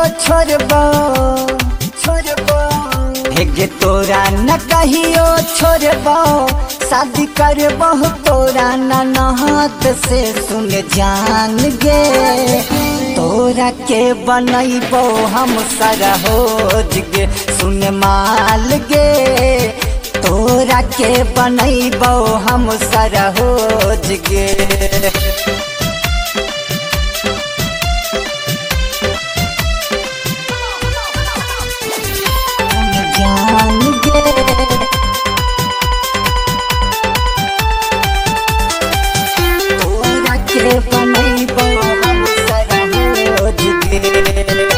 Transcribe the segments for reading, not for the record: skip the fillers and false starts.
छोड़बो छोड़बो हेगे तोरा न कहियो छोड़बो शादी करबो तोरा ननद से सुन जान गे तोरा के बनैबो हम सरहोज गे सुन माल गे तोरा के बनैबो हम सरहोज गे जान गे तोरा के बनैबो हम सरहोज गे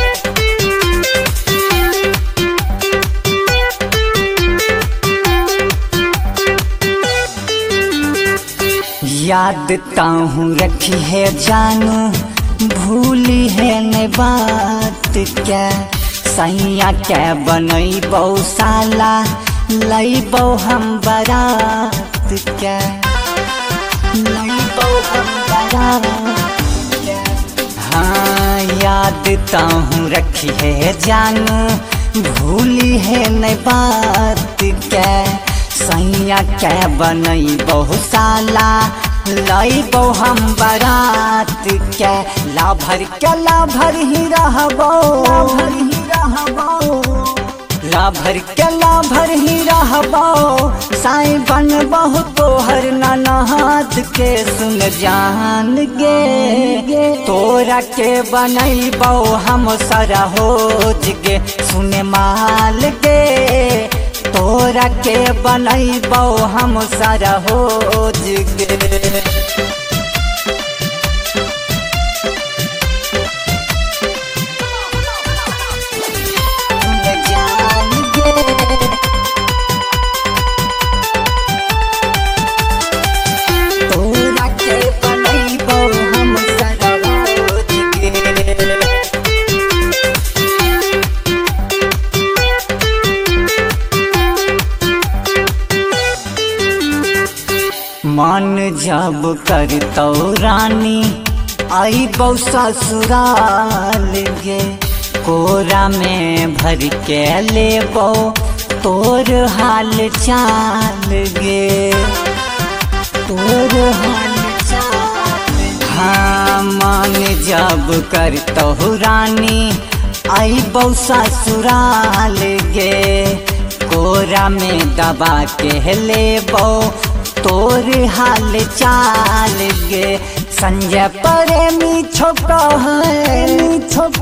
याद ताहूँ रखी है जानू भूली है न बात क्या सैया क्या बनैबो साला लैबो हम बारात क्या लैबो हम बारात क्या हाँ याद ताहूँ रखी है जानू भूली है न बात क्या सैया क्या बनैबो साला लैबो हम बारात क्या लाभर क्या लाभर ही रहबो लाभर क्या लाभर ही रहबो साईं बनबो तोहर ननद के सुन जान गे तोरा के बनैबो हम सरहोज गे सुन माल गे तोरा के बनैबो हम सरहोज गे जान गे तोरा के बनैबो हम सरहोज गे मन जब करतौ रानी आइबौ ससुराल गे कोरा में भर के लेबौ तोर हाल चाल गे तोर हाल चाल हाँ मन जब करतौ रानी आइबौ ससुराल गे कोरा में दबा के लेबौ तोर हाल चाल गे संजय प्रेमी छोका है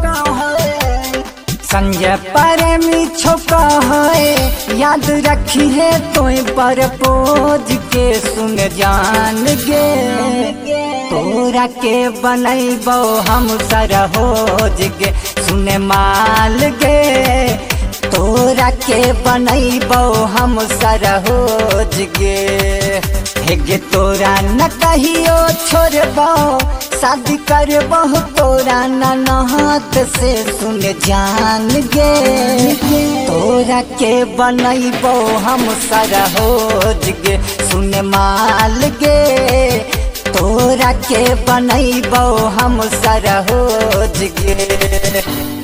संजय प्रेमी छोका है याद रखी है तोय पर पोज के सुन जान गे तोरा के बनैबो हम सरहोज गे सुन माल गे तोरा के बनैबो हम सरहोज गे हेगे तोरा न कहियो छोड़बो शादी करबो तोरा ननद से सुन जान गे तोरा के बनैबो हम सरहोज गे सुन माल गे तोरा के बनैबो हम सरहोज गे।